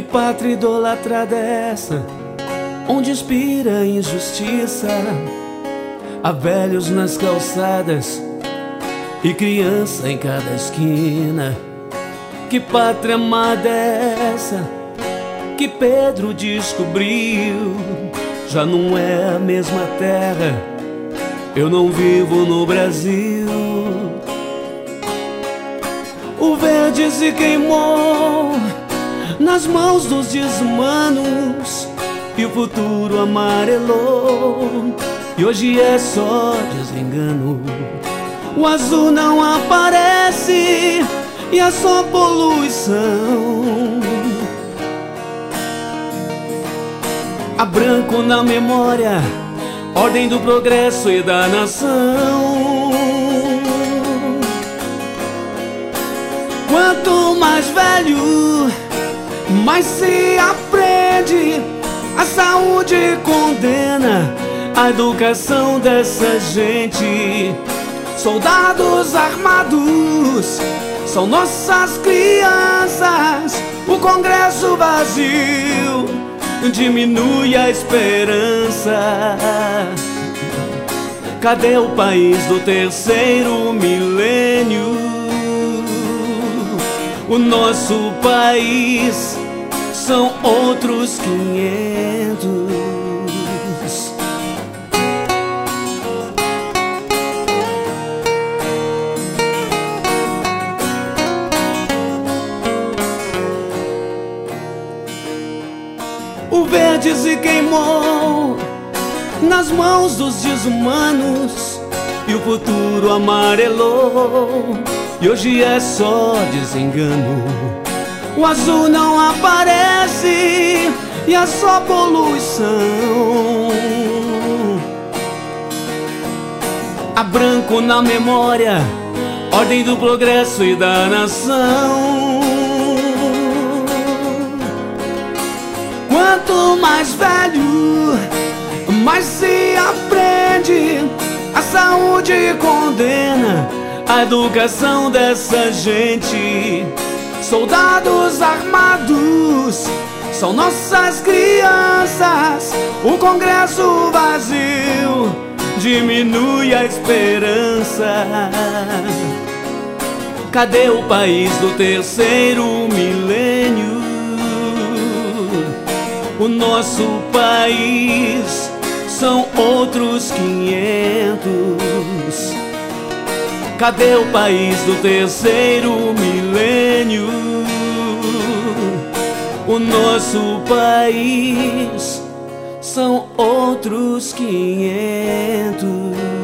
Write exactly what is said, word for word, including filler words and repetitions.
pátria idolatrada é essa, onde inspira a injustiça? Há velhos nas calçadas e criança em cada esquina. Que pátria amada é essa que Pedro descobriu? Já não é a mesma terra, eu não vivo no Brasil. O verde se queimou nas mãos dos desumanos e o futuro amarelou, e hoje é só desengano. O azul não aparece e é só poluição. Há branco na memória, ordem do progresso e da nação. Quanto mais velho, mais se aprende. A saúde condena a educação dessa gente. Soldados armados são nossas crianças. O Congresso vazio diminui a esperança. Cadê o país do terceiro milênio? O nosso país são outros quinhentos. O verde se queimou nas mãos dos desumanos e o futuro amarelou, e hoje é só desengano. O azul não aparece e é só poluição. Há branco na memória, ordem do progresso e da nação. Quanto mais velho, mais se aprende. A saúde condena a educação dessa gente. Soldados armados são nossas crianças. O Congresso vazio diminui a esperança. Cadê o país do terceiro milênio? O nosso país são outros quinhentos. Cadê o país do terceiro milênio? O nosso país são outros quinhentos.